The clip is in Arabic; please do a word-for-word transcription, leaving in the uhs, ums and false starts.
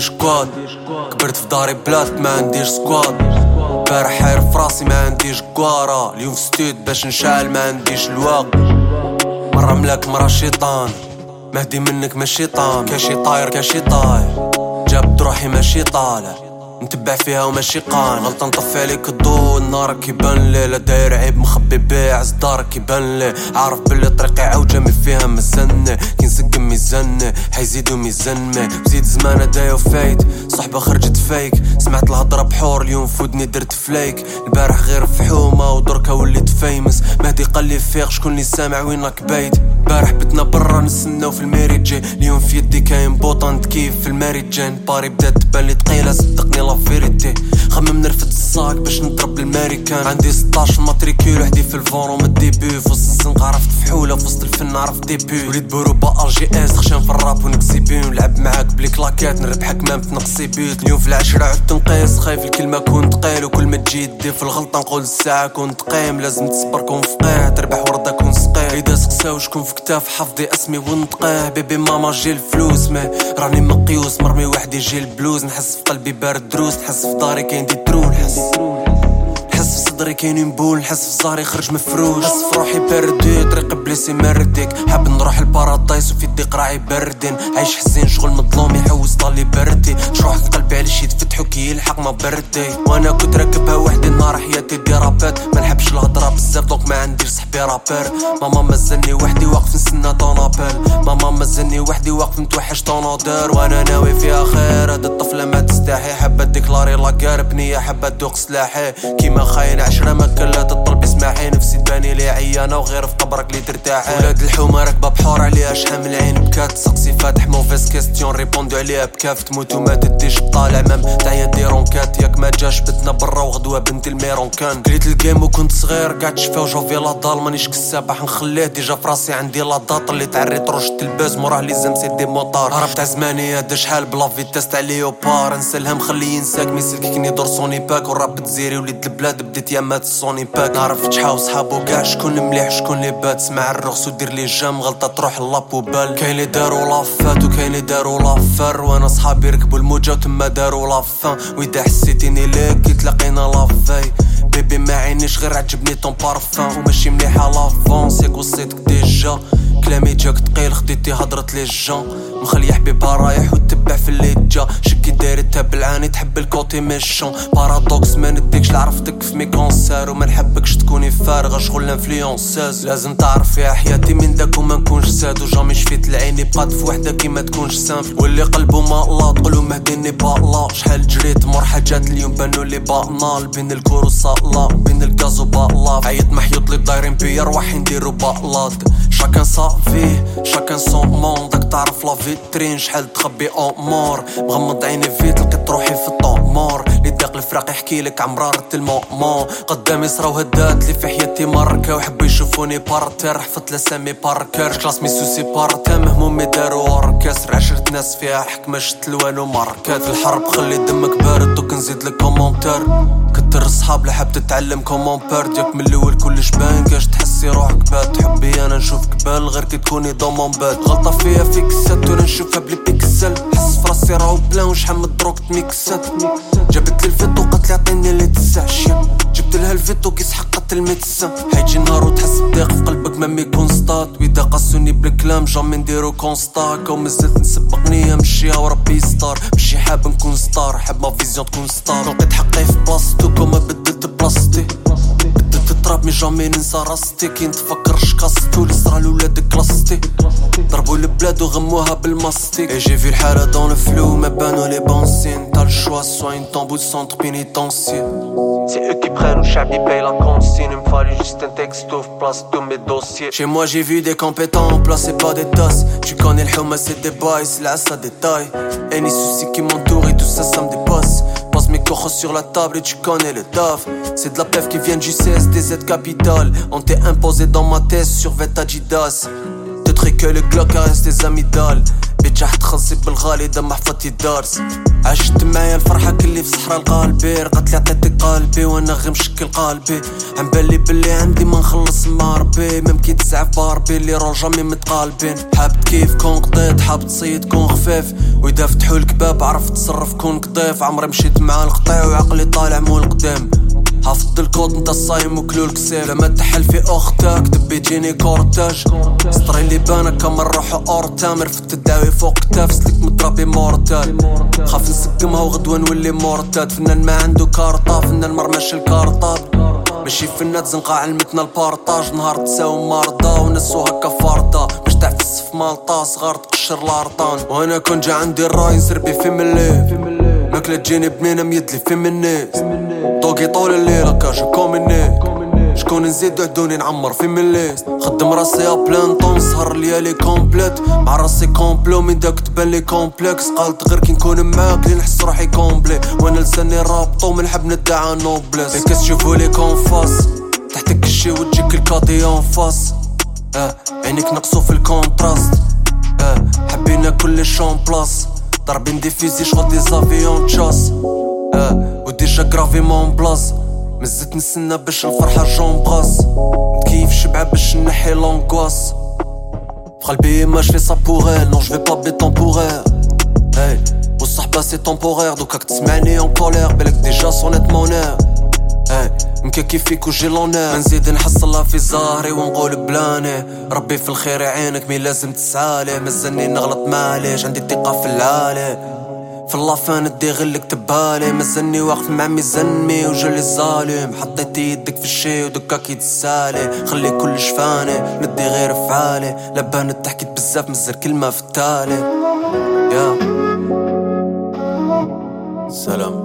عنديش كواد. كبرت في داري بلاد ما عنديش سكواد. بارح حاير فراسي ما عنديش قوارة. اليوم في ستود باش نشعل ما عنديش الوقت. مرة ملاك مرة شيطان، مهدي منك ماشي طان. كاشي طاير كاشي طاير، جاب روحي ماشي طالع. نتبع فيها وماشي قان. غلطة نطفي عليك الضو النار كيبان لي. لا داير عيب مخبي بيه عز دارك كيبان لي. عارف بلي طريقي عوجة مي فيها مزنة. كي نسقم ميزنة حيزيدو ميزنمي. بزيد زمانة دايو فايت صحبة خرجت فيك. سمعت الهضرة بحور اليوم فودني درت فليك. البارح غير فحومة ودركا وليت فيمس. مهدي قال لي فيق شكون اللي سامع وينك بايت. بارح بتنا برا نستناو في الميريجي. اليوم في يدي كاين بوطان تكيف في الماريجين. باري بدات تبان لي تقيلة صدقني لا فيريتي. خمم نرفد الصاك باش نضرب الماريكان. عندي ستاش ماتريكول وحدي في الفورو من الديبي. في وسط الزنقة عرفت فحولة في وسط الفن عرفت ديبي. وليد بوروبا ال جي اس خشان في الراب ونكسي بين. ولعب معاك بلي كلاكات نربحك مام في نقصي بيت. اليوم في العشرة عدت نقيس خايف الكلمة كون تقيل. وكل ما تجي يدي في الغلطة نقول الساعة كون تقيم. لازم تصبر كون فقيه تربح وردة كون سقيه. إذا سقساو شكون في كتاف حفظي اسمي ونطقيه. بيبي ماما جي الفلوس ما راني مقيوس. مرمي وحدي جي البلوز. نحس في قلبي بارد دروس. نحس في داري كاين دي درون. نحس نحس في صدري كاين مبول. نحس في زهري خرج مفروش. نحس في روحي باردي طريق بليسي مردك. حاب نروح البارادايس وفي يدي قراعي بردين. عايش حزين شغل مظلوم يحوس طالي بردي. شروح قلبي على شي تفتحو كي يلحق ما بردي. وانا كنت راكبها وحدي نهار حياتي دي رابات. ما نحبش الهضره بزاف دونك ما عنديش صحبي رابر. ماما مازلني وحدي واقف نستنى طونابيل. ماما مازلني وحدي واقف نتوحش طونادير. وانا ناوي فيها خير. هاد الطفله ما تستحي. حابه ديكلاري لاكار بنيه حابه تدوق سلاحي. كيما خاين عشرة ما كان لا تطلب اسماحي. نفسي تباني لي عيانه وغير في قبرك لي ترتاحي. ولاد الحومه راكبه بحور عليها شحال من العين بكات. سقسي فاتح موفيس كيستيون ريبوندو عليها بكاف. تموت وما تديش بطالع مام تعيا ديرونكات. ياك ما جاش بتنا برا وغدوه بنت الميرون كان. كريت الجيم وكنت صغير قاعد شفا وجوفي لا دال. مانيش كسابح نخليه ديجا فراسي عندي لا داط. اللي تعريت روش الباز موراه لي زمسي دي موطار. هرب تاع زماني هذا شحال بلا فيتاس تاع ليوبار. نسلهم خليه ينساك ميسلكني دور سوني باك. والراب تزيري وليد البلاد بديت يامات السوني باك. نعرف تشحاو صحابو كاع شكون مليح شكون لي بات. سمع الرخص ودير لي جام غلطه تروح لابو بال. كاين لي دارو لافات وكاين لي دارو لافر. وانا صحابي ركبوا الموجه وتما دارو لافان. واذا حسيتيني ليك كي تلاقينا لافاي. بيبي ما عينيش غير عجبني طون بارفان. وماشي مليحه لافونس ياك وصيتك ديجا. كلامي جاك تقيل خديتي هضرت لي جان. مخلي حبيبها رايح وتبع في اللي جا. شكي داير تبلعاني تحب الكوتي ميشون. بارادوكس ما نديكش لعرفتك في مي كونسير. وما نحبكش تكوني فارغه شغل انفلونساز. لازم تعرف يا حياتي من داك وما نكونش ساد. وجامي شفيت العيني بقات في وحده كي ما تكونش سامفل. واللي قلبه ما الله تقولو مهديني بالا. شحال جريت مور حاجات اليوم بانو لي باطنال. بين الكور وصالا بين الكاز وبالا. عيط محيوط لي دايرين بيا رواحي نديرو بالاد. شاكان صافيه شاكان سون موند. داك تعرف لا فيترين شحال تخبي امور. مغمض عيني فيت لقيت روحي في الطمور. اللي داق الفراق يحكي لك عمرارة المومون. قدامي صراو هدات لي في حياتي ماركة. وحبوا يشوفوني بارتير حفظت لسامي باركر. كلاس مي سوسي بارتا مهمومي دارو اوركستر. عشرت ناس فيها حكمة شت الوان وماركات. في الحرب خلي دمك بارد دوك نزيد لك كومونتير. كتر الصحاب لحب تتعلم كومون بارد. ياك من الاول كلش بان كاش تحسي روحك بات. حبي انا نشوفك بال غير كي تكوني ضمون بات. غلطة فيها فيكسات ولا نشوفها بلي بيكسل. حس فراسي راهو بلان وشحال من دروك تميكسات. جابت لي الفيتو قالت لي عطيني لي تسعشيا. جبت لها الفيتو كيس حقت الميدسان. حيجي نهار وتحس بضيق في قلبك ما ميكونستات. واذا قاسوني بالكلام جامي نديرو كونستا. كون مازلت نسبق نية مشيها وربي ستار. مشي حاب نكون ستار حاب ما فيزيون تكون ستار. لقيت حقي في بلاصتو كوما بدلت بلاصتي. بدلت التراب مي جامي ننسى راستي. كي نتفكر شكاستو لي صرا لولاد كلاستي. ضربوا البلاد وغموها بالماستيك. اي جي في الحالة دون الفلو ما بانو لي بونسين. T'as le choix soit une tambour de centre pénitentiaire. C'est eux qui prennent ou Chabi paye la consigne. Il me fallait juste un texto place tous mes dossiers. Chez moi j'ai vu des compétents placés pas des tasses. Tu connais le houma c'est des bails, c'est là ça détaille. Et les soucis qui m'entourent et tout ça ça me dépasse. Passe mes cochos sur la table et tu connais le taf. C'est de la pef qui vient du C S D Z Capital. On t'est imposé dans ma tête sur vêt Adidas. Te que le Glock caresse tes amygdales. بيت تحت خلصي بالغالي دم حفظتي الدارس. عشت معايا الفرحة كلي في صحرا القلبي، رقتلي عطيتك قلبي وانا غير مشكل قلبي. عم بالي بلي عندي ما نخلص مع ربي، ممكن تسعف باربي اللي راه جامي متقالبين. حاب كيف كون قضيت، حاب تصيد كون خفيف، واذا فتحوا الكباب عرف تصرف كون قضيف. عمري مشيت مع القطيع وعقلي طالع مول قدام، حافظ الكود نتا صايم وكلو الكسيف. لما تحل في اختك دبيتيني كورتاج، سطري اللي بانك كما نروحو اور تامر. فت الداوي فوق كتاف سلك مترابي مورتال، خاف نسقمها وغدوة نولي مورتاد. فنان ما عنده كارطة، فنان مرماش الكارطة، ماشي فنان زنقة علمتنا البارطاج. نهار تساوي مرضى ونسو هكا فرطة، باش تعفس في مالطا صغار تقشر لارطان. وانا كون جا عندي الراي نسربي في ملي، ماكلة تجيني بنينة ميدلي في من الناس. طوقي طول الليل هكا جو كوميني، شكون نزيد عدوني نعمر في مليست. خدم راسي ابلان طون سهر ليالي كومبليت، مع راسي كومبلو من داك تبان لي كومبلكس. قالت غير كي نكون معاك لي نحس روحي كومبلي، وانا لساني رابطو من حب ندعى نوبلس. الكاس تشوفو لي كونفاس تحتك الشي وتجيك الكاطي اون فاس. اه عينيك نقصو في الكونتراست، اه حبينا كل شون بلاس. ضربين دي فيزي شغل دي زافيون تشاس، اه وديجا غرافي مون بلاص. مزت نسنى باش الفرحة جون بغاس، نتكيف شبعة باش نحي لونغواس. فقلبي ما جفي سا بوغ elle, non je vais pas béton pour elle. Hey, والصحبة سي temporaire, دوكاك تسمعني en colère. بالك ديجا صونيت مونير، hey, مكا كيفيك وجي لونير. نزيد نحصلها في زهري ونقول بلاني، ربي في الخير يعينك مي لازم تسعالي. مازالني نغلط معليش عندي الثقة في العالي، في اللافان ندي غير كتبالي. مازالني واقف مع ميزنمي وجالي الظالم، حطيت يدك في الشي ودكا كيتسالي. خلي كل شفاني ندي غير فعالي، لبان تحكيت بزاف مزال كلمة في التالي. يا سلام.